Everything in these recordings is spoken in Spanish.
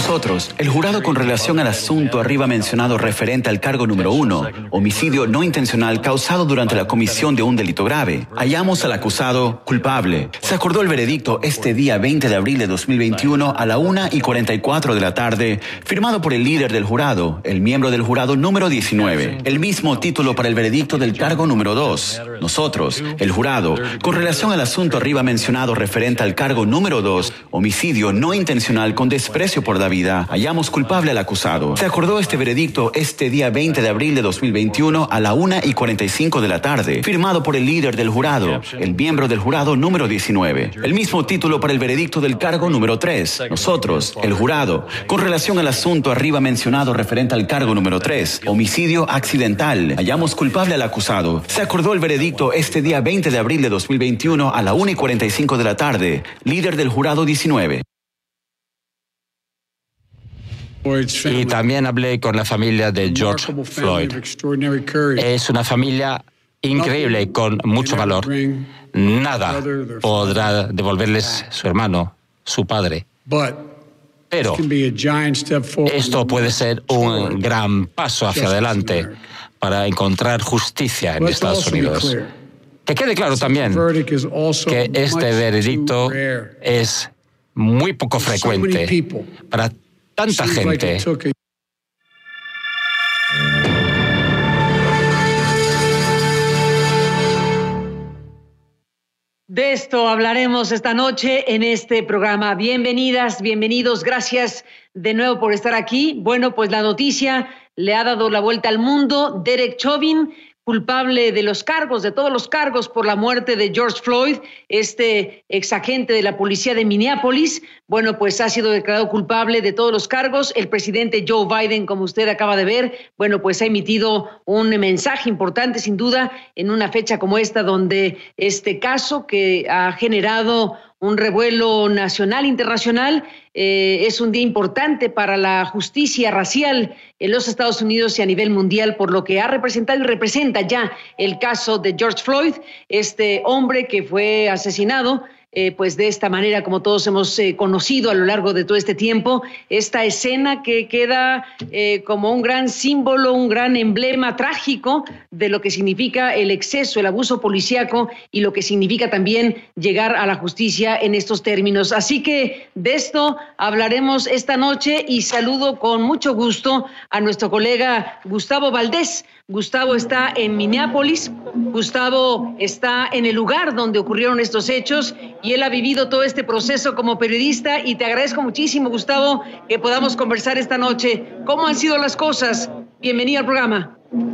Nosotros, el jurado con relación al asunto arriba mencionado referente al cargo número 1, homicidio no intencional causado durante la comisión de un delito grave, hallamos al acusado culpable. Se acordó el veredicto este día 20 de abril de 2021 a la 1:44 de la tarde, firmado por el líder del jurado, el miembro del jurado número 19. El mismo título para el veredicto del cargo número 2. Nosotros, el jurado, con relación al asunto arriba mencionado referente al cargo número 2, homicidio no intencional con desprecio por la vida, hallamos culpable al acusado. Se acordó este veredicto este día 20 de abril de 2021 a la 1:45 de la tarde, firmado por el líder del jurado, el miembro del jurado número 19. El mismo título para el veredicto del cargo número 3. Nosotros, el jurado, con relación al asunto arriba mencionado referente al cargo número 3, homicidio accidental, hallamos culpable al acusado. Se acordó el veredicto este día 20 de abril de 2021 a la 1:45 de la tarde, líder del jurado 19. Y también hablé con la familia de George Floyd. Es una familia increíble, con mucho valor. Nada podrá devolverles su hermano, su padre. Pero esto puede ser un gran paso hacia adelante para encontrar justicia en Estados Unidos. Que quede claro también que este veredicto es muy poco frecuente para tanta gente. De esto hablaremos esta noche en este programa. Bienvenidas, bienvenidos, gracias de nuevo por estar aquí. Bueno, pues la noticia le ha dado la vuelta al mundo. Derek Chauvin, culpable de los cargos, de todos los cargos por la muerte de George Floyd, este exagente de la policía de Minneapolis, bueno, pues ha sido declarado culpable de todos los cargos. El presidente Joe Biden, como usted acaba de ver, bueno, pues ha emitido un mensaje importante, sin duda, en una fecha como esta, donde este caso que ha generado un revuelo nacional, internacional, es un día importante para la justicia racial en los Estados Unidos y a nivel mundial, por lo que ha representado y representa ya el caso de George Floyd, este hombre que fue asesinado pues de esta manera, como todos hemos conocido a lo largo de todo este tiempo, esta escena que queda como un gran símbolo, un gran emblema trágico de lo que significa el exceso, el abuso policíaco y lo que significa también llegar a la justicia en estos términos. Así que de esto hablaremos esta noche y saludo con mucho gusto a nuestro colega Gustavo Valdés. Gustavo está en Minneapolis, Gustavo está en el lugar donde ocurrieron estos hechos y él ha vivido todo este proceso como periodista y te agradezco muchísimo, Gustavo, que podamos conversar esta noche. ¿Cómo han sido las cosas? Bienvenido al programa.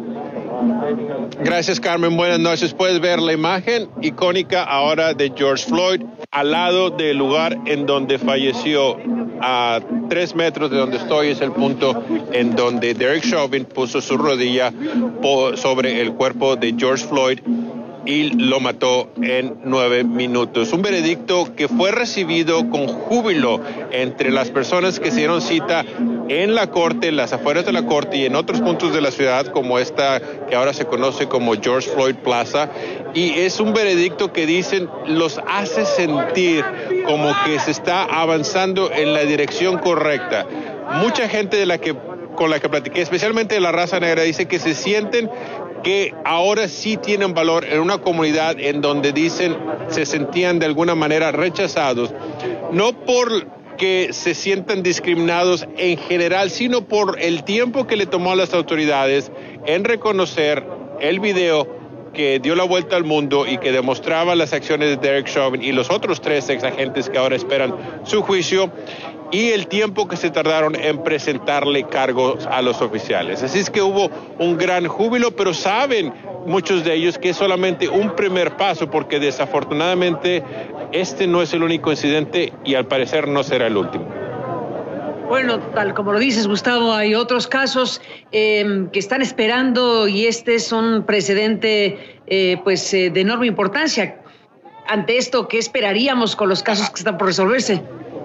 Gracias, Carmen. Buenas noches. Puedes ver la imagen icónica ahora de George Floyd al lado del lugar en donde falleció. A 3 metros de donde estoy es el punto en donde Derek Chauvin puso su rodilla sobre el cuerpo de George Floyd y lo mató en 9 minutos. Un veredicto que fue recibido con júbilo entre las personas que se dieron cita en la corte, en las afueras de la corte y en otros puntos de la ciudad, como esta que ahora se conoce como George Floyd Plaza. Y es un veredicto que dicen los hace sentir como que se está avanzando en la dirección correcta. Mucha gente con la que platiqué, especialmente de la raza negra, dice que se sienten que ahora sí tienen valor en una comunidad en donde dicen se sentían de alguna manera rechazados, no por que se sientan discriminados en general, sino por el tiempo que le tomó a las autoridades en reconocer el video que dio la vuelta al mundo y que demostraba las acciones de Derek Chauvin y los otros 3 exagentes que ahora esperan su juicio, y el tiempo que se tardaron en presentarle cargos a los oficiales. Así es que hubo un gran júbilo, pero saben muchos de ellos que es solamente un primer paso, porque desafortunadamente este no es el único incidente y al parecer no será el último. Bueno, tal como lo dices, Gustavo, hay otros casos que están esperando y este es un precedente de enorme importancia. Ante esto, ¿qué esperaríamos con los casos que están por resolverse?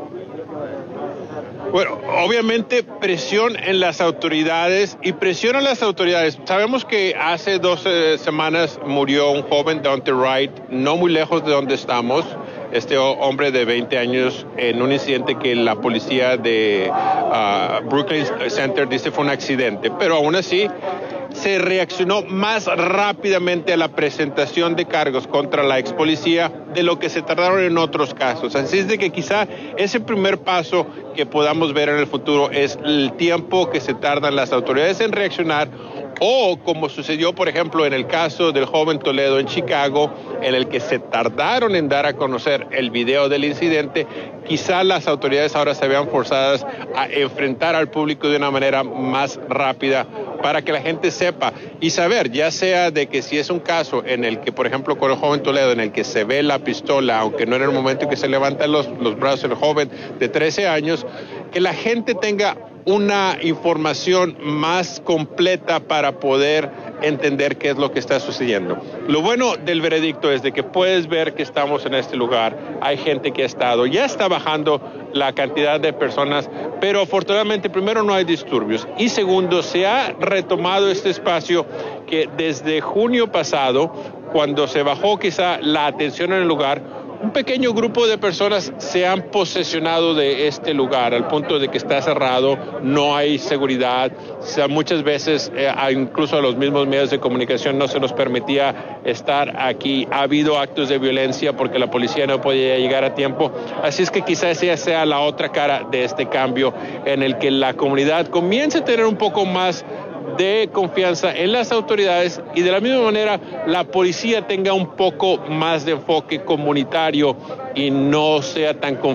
Bueno, obviamente presión en las autoridades y presión a las autoridades. Sabemos que hace 2 semanas murió un joven, Daunte Wright, no muy lejos de donde estamos. este hombre de 20 años en un incidente que la policía de Brooklyn Center dice fue un accidente, pero aún así se reaccionó más rápidamente a la presentación de cargos contra la ex policía de lo que se tardaron en otros casos. Así es de que quizá ese primer paso que podamos ver en el futuro es el tiempo que se tardan las autoridades en reaccionar, o como sucedió, por ejemplo, en el caso del joven Toledo en Chicago, en el que se tardaron en dar a conocer el video del incidente. Quizá las autoridades ahora se vean forzadas a enfrentar al público de una manera más rápida para que la gente sepa y saber, ya sea de que si es un caso en el que, por ejemplo, con el joven Toledo, en el que se ve la pistola, aunque no en el momento en que se levantan los brazos del joven de 13 años, que la gente tenga una información más completa para poder entender qué es lo que está sucediendo. Lo bueno del veredicto es de que puedes ver que estamos en este lugar, hay gente que ha estado, ya está bajando la cantidad de personas, pero afortunadamente primero no hay disturbios y segundo se ha retomado este espacio que desde junio pasado, cuando se bajó quizá la atención en el lugar, un pequeño grupo de personas se han posesionado de este lugar al punto de que está cerrado, no hay seguridad, o sea, muchas veces incluso a los mismos medios de comunicación no se nos permitía estar aquí, ha habido actos de violencia porque la policía no podía llegar a tiempo, así es que quizás esa sea la otra cara de este cambio en el que la comunidad comience a tener un poco más de confianza en las autoridades y de la misma manera la policía tenga un poco más de enfoque comunitario y no sea tan con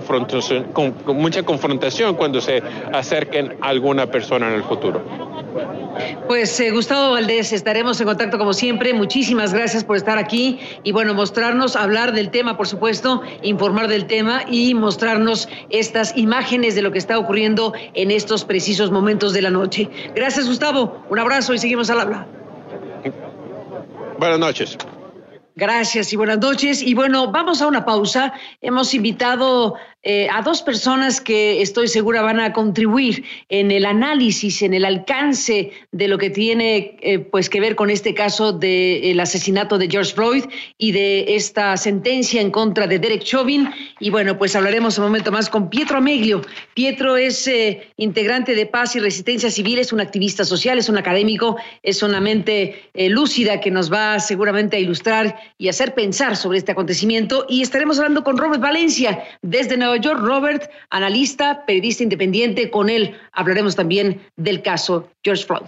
mucha confrontación cuando se acerquen a alguna persona en el futuro. Pues Gustavo Valdés, estaremos en contacto como siempre. Muchísimas gracias por estar aquí y bueno, mostrarnos, hablar del tema, por supuesto, informar del tema y mostrarnos estas imágenes de lo que está ocurriendo en estos precisos momentos de la noche. Gracias, Gustavo. Un abrazo y seguimos al habla. Buenas noches. Gracias y buenas noches. Y bueno, vamos a una pausa. Hemos invitado a dos personas que estoy segura van a contribuir en el análisis, en el alcance de lo que tiene pues que ver con este caso del asesinato de George Floyd y de esta sentencia en contra de Derek Chauvin. Y bueno, pues hablaremos un momento más con Pietro Ameglio. Pietro es integrante de Paz y Resistencia Civil, es un activista social, es un académico, es una mente lúcida que nos va seguramente a ilustrar y hacer pensar sobre este acontecimiento. Y estaremos hablando con Robert Valencia desde Nueva York. Robert, analista, periodista independiente, con él hablaremos también del caso George Floyd.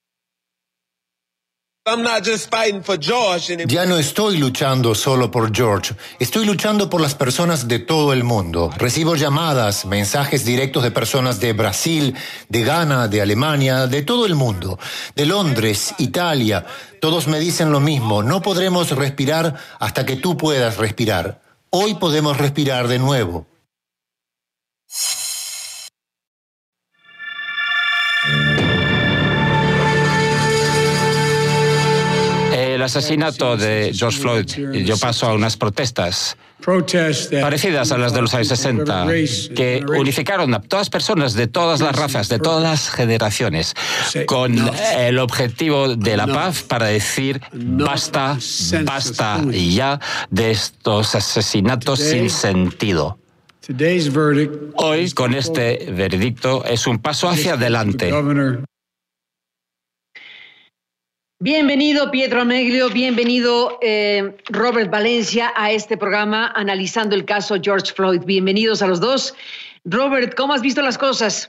Ya no estoy luchando solo por George, estoy luchando por las personas de todo el mundo. Recibo llamadas, mensajes directos de personas de Brasil, de Ghana, de Alemania, de todo el mundo, de Londres, Italia. Todos me dicen lo mismo, no podremos respirar hasta que tú puedas respirar. Hoy podemos respirar de nuevo. El asesinato de George Floyd dio paso a unas protestas parecidas a las de los años 60, que unificaron a todas personas de todas las razas, de todas las generaciones, con el objetivo de la paz para decir basta, basta ya de estos asesinatos sin sentido. Hoy, con este veredicto, es un paso hacia adelante. Bienvenido, Pietro Ameglio, bienvenido, Robert Valencia, a este programa analizando el caso George Floyd. Bienvenidos a los dos. Robert, ¿cómo has visto las cosas?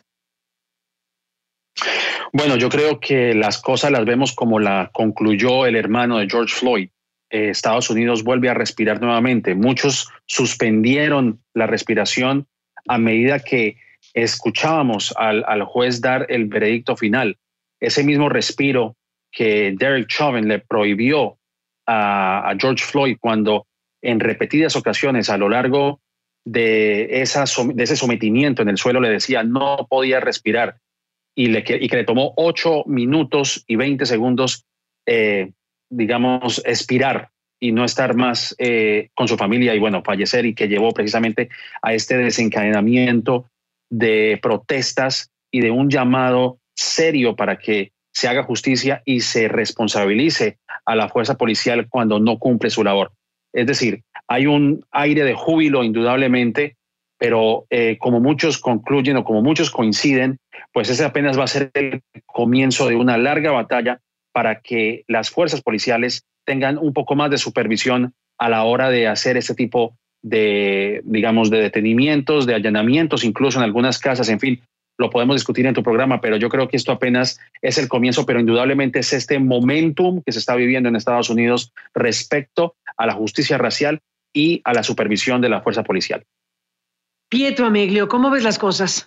Bueno, yo creo que las cosas las vemos como la concluyó el hermano de George Floyd. Estados Unidos vuelve a respirar nuevamente. Muchos suspendieron la respiración a medida que escuchábamos al juez dar el veredicto final. Ese mismo respiro que Derek Chauvin le prohibió a George Floyd cuando en repetidas ocasiones a lo largo de ese sometimiento en el suelo le decía no podía respirar y que le tomó 8 minutos y 20 segundos, digamos, expirar y no estar más con su familia y bueno, fallecer, y que llevó precisamente a este desencadenamiento de protestas y de un llamado serio para que se haga justicia y se responsabilice a la fuerza policial cuando no cumple su labor. Es decir, Hay un aire de júbilo indudablemente, pero como muchos concluyen o como muchos coinciden, pues ese apenas va a ser el comienzo de una larga batalla para que las fuerzas policiales tengan un poco más de supervisión a la hora de hacer este tipo de, digamos, de detenimientos, de allanamientos, incluso en algunas casas, en fin, lo podemos discutir en tu programa, pero yo creo que esto apenas es el comienzo, pero indudablemente es este momentum que se está viviendo en Estados Unidos respecto a la justicia racial y a la supervisión de la fuerza policial. Pietro Ameglio, ¿cómo ves las cosas?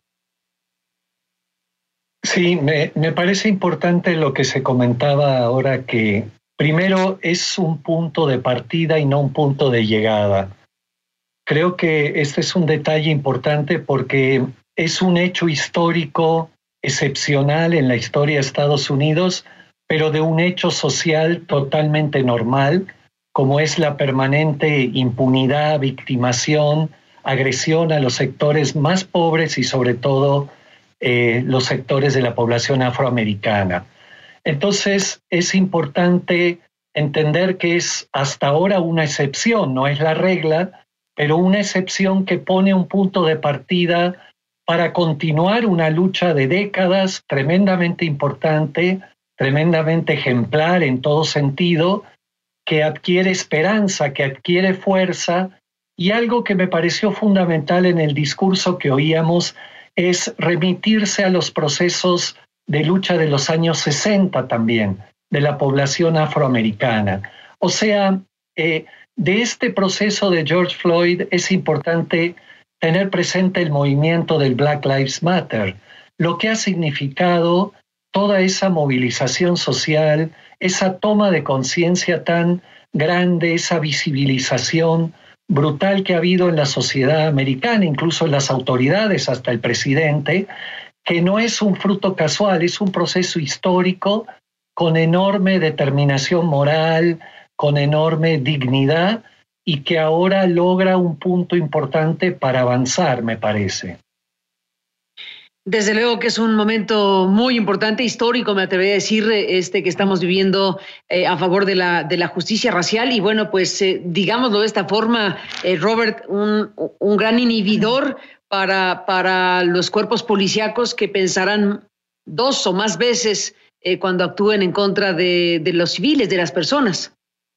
Sí, me parece importante lo que se comentaba ahora, que primero es un punto de partida y no un punto de llegada. Creo que este es un detalle importante porque es un hecho histórico excepcional en la historia de Estados Unidos, pero de un hecho social totalmente normal, como es la permanente impunidad, victimación, agresión a los sectores más pobres y sobre todo los sectores de la población afroamericana. Entonces es importante entender que es hasta ahora una excepción, no es la regla, pero una excepción que pone un punto de partida para continuar una lucha de décadas tremendamente importante, tremendamente ejemplar en todo sentido, que adquiere esperanza, que adquiere fuerza, y algo que me pareció fundamental en el discurso que oíamos es remitirse a los procesos de lucha de los años 60 también, de la población afroamericana. O sea, de este proceso de George Floyd es importante tener presente el movimiento del Black Lives Matter, lo que ha significado toda esa movilización social, esa toma de conciencia tan grande, esa visibilización brutal que ha habido en la sociedad americana, incluso en las autoridades, hasta el presidente, que no es un fruto casual, es un proceso histórico con enorme determinación moral, con enorme dignidad, y que ahora logra un punto importante para avanzar, me parece. Desde luego que es un momento muy importante, histórico, me atrevería a decir, que estamos viviendo a favor de la justicia racial. Y bueno, pues digámoslo de esta forma, Robert, un gran inhibidor para los cuerpos policíacos que pensarán 2 o más veces cuando actúen en contra de los civiles, de las personas.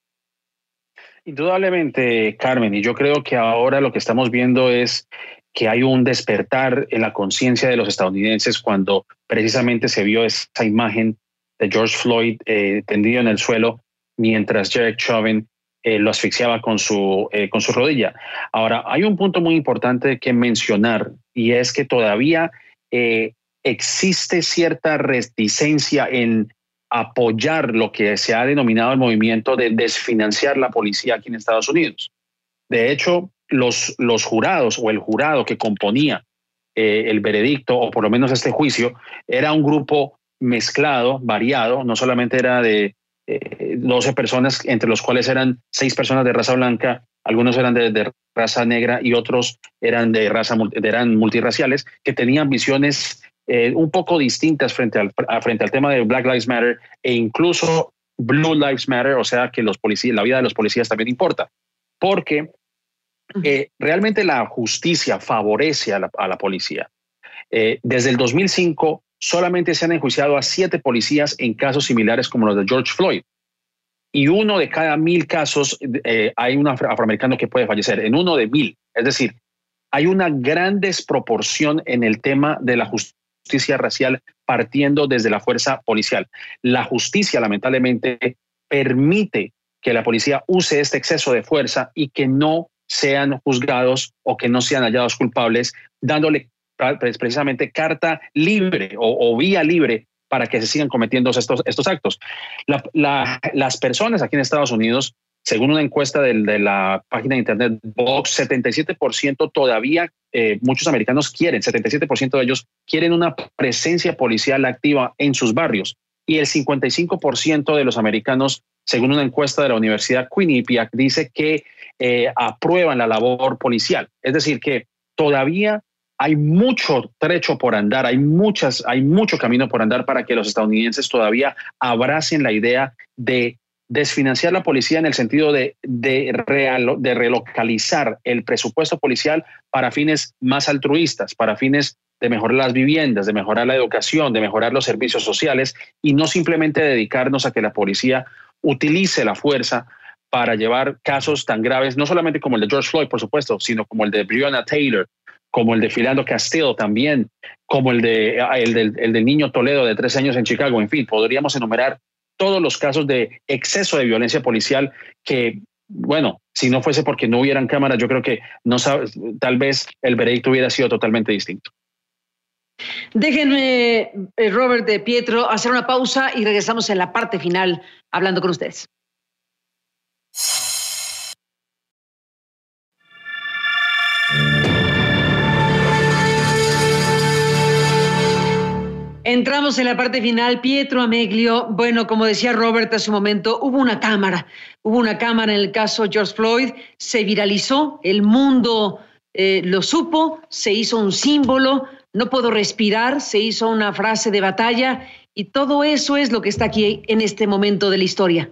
Indudablemente, Carmen, y yo creo que ahora lo que estamos viendo es que hay un despertar en la conciencia de los estadounidenses cuando precisamente se vio esa imagen de George Floyd tendido en el suelo mientras Derek Chauvin lo asfixiaba con su rodilla. Ahora, hay un punto muy importante que mencionar, y es que todavía existe cierta reticencia en apoyar lo que se ha denominado el movimiento de desfinanciar la policía aquí en Estados Unidos. De hecho, los jurados o el jurado que componía el veredicto, o por lo menos este juicio, era un grupo mezclado, variado, no solamente era de 12 personas, entre los cuales eran 6 personas de raza blanca, algunos eran de raza negra y otros eran eran multirraciales, que tenían visiones un poco distintas frente al tema de Black Lives Matter e incluso Blue Lives Matter, o sea que la vida de los policías también importa, porque realmente la justicia favorece a la policía. Desde el 2005 solamente se han enjuiciado a 7 policías en casos similares como los de George Floyd. Y 1 de cada 1000 casos hay un afroamericano que puede fallecer, en 1 de 1000. Es decir, hay una gran desproporción en el tema de la justicia racial partiendo desde la fuerza policial. La justicia, lamentablemente, permite que la policía use este exceso de fuerza y que no sean juzgados o que no sean hallados culpables, dándole precisamente carta libre o vía libre para que se sigan cometiendo estos actos. Las personas aquí en Estados Unidos, según una encuesta de la página de internet Vox, 77% todavía, muchos americanos quieren, 77% de ellos quieren una presencia policial activa en sus barrios. Y el 55% de los americanos, según una encuesta de la Universidad Quinnipiac, dice que aprueban la labor policial. Es decir, que todavía hay mucho trecho por andar, hay mucho camino por andar para que los estadounidenses todavía abracen la idea de desfinanciar la policía en el sentido de relocalizar el presupuesto policial para fines más altruistas, para fines de mejorar las viviendas, de mejorar la educación, de mejorar los servicios sociales, y no simplemente dedicarnos a que la policía utilice la fuerza para llevar casos tan graves, no solamente como el de George Floyd, por supuesto, sino como el de Breonna Taylor, como el de Philando Castile también, como el del niño Toledo de 13 años en Chicago. En fin, podríamos enumerar todos los casos de exceso de violencia policial que, bueno, si no fuese porque no hubieran cámaras, yo creo que tal vez el veredicto hubiera sido totalmente distinto. Déjenme, Robert de Pietro, hacer una pausa y regresamos en la parte final hablando con ustedes. Entramos en la parte final. Pietro Ameglio, bueno, como decía Robert hace un momento, hubo una cámara en el caso George Floyd, se viralizó, el mundo lo supo, se hizo un símbolo, no puedo respirar, se hizo una frase de batalla, y todo eso es lo que está aquí en este momento de la historia.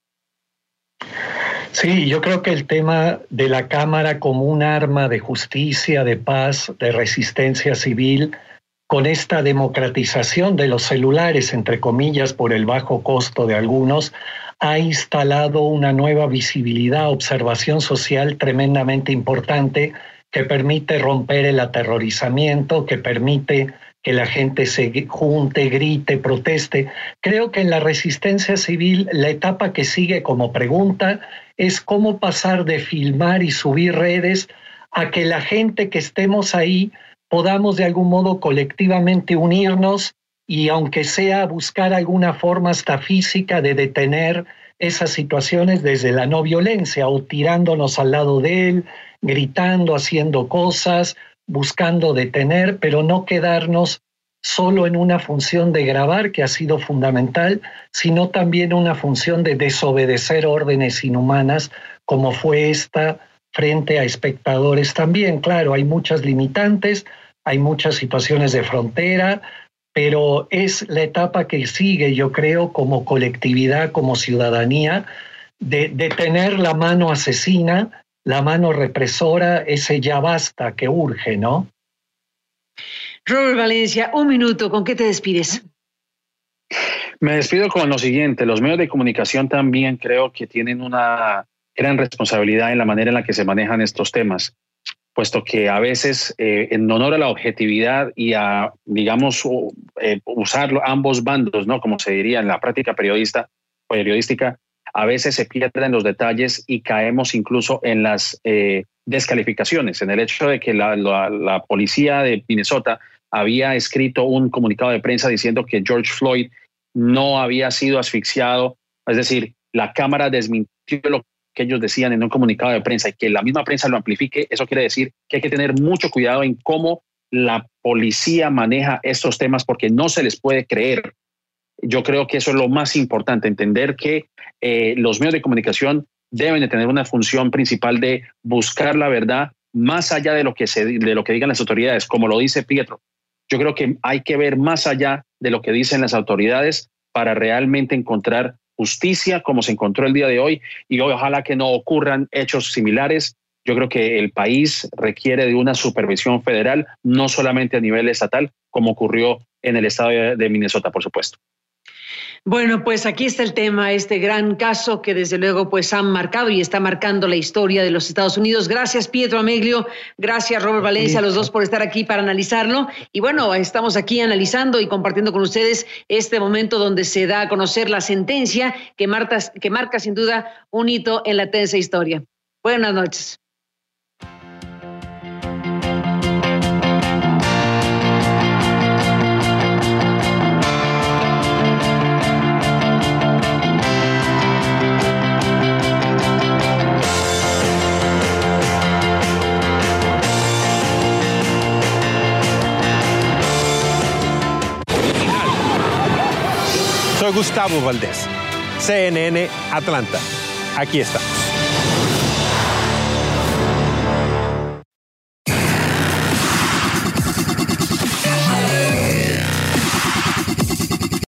Sí, yo creo que el tema de la cámara como un arma de justicia, de paz, de resistencia civil, con esta democratización de los celulares, entre comillas, por el bajo costo de algunos, ha instalado una nueva visibilidad, observación social tremendamente importante que permite romper el aterrorizamiento, que permite que la gente se junte, grite, proteste. Creo que en la resistencia civil la etapa que sigue como pregunta es cómo pasar de filmar y subir redes a que la gente que estemos ahí podamos de algún modo colectivamente unirnos y, aunque sea, buscar alguna forma hasta física de detener esas situaciones desde la no violencia, o tirándonos al lado de él, gritando, haciendo cosas, buscando detener, pero no quedarnos solo en una función de grabar, que ha sido fundamental, sino también una función de desobedecer órdenes inhumanas, como fue esta frente a espectadores también. Claro, hay muchas limitantes, hay muchas situaciones de frontera, pero es la etapa que sigue, yo creo, como colectividad, como ciudadanía, de tener la mano asesina, la mano represora, ese ya basta que urge, ¿no? Robert Valencia, un minuto, ¿con qué te despides? Me despido con lo siguiente: los medios de comunicación también creo que tienen una gran responsabilidad en la manera en la que se manejan estos temas, puesto que a veces, en honor a la objetividad y a, digamos, usar ambos bandos, ¿no?, como se diría en la práctica periodística, a veces se pierden los detalles y caemos incluso en las descalificaciones, en el hecho de que la policía de Minnesota había escrito un comunicado de prensa diciendo que George Floyd no había sido asfixiado. Es decir, la cámara desmintió lo que ellos decían en un comunicado de prensa, y que la misma prensa lo amplifique. Eso quiere decir que hay que tener mucho cuidado en cómo la policía maneja estos temas, porque no se les puede creer. Yo creo que eso es lo más importante, entender que los medios de comunicación deben de tener una función principal de buscar la verdad más allá de lo que digan las autoridades, como lo dice Pietro. Yo creo que hay que ver más allá de lo que dicen las autoridades para realmente encontrar justicia, como se encontró el día de hoy, y ojalá que no ocurran hechos similares. Yo creo que el país requiere de una supervisión federal, no solamente a nivel estatal, como ocurrió en el estado de Minnesota, por supuesto. Bueno, pues aquí está el tema, este gran caso que desde luego pues han marcado y está marcando la historia de los Estados Unidos. Gracias, Pietro Ameglio, gracias, Robert Valencia, a los dos por estar aquí para analizarlo. Y bueno, estamos aquí analizando y compartiendo con ustedes este momento donde se da a conocer la sentencia que marca sin duda un hito en la tensa historia. Buenas noches. Soy Gustavo Valdés, CNN Atlanta. Aquí estamos.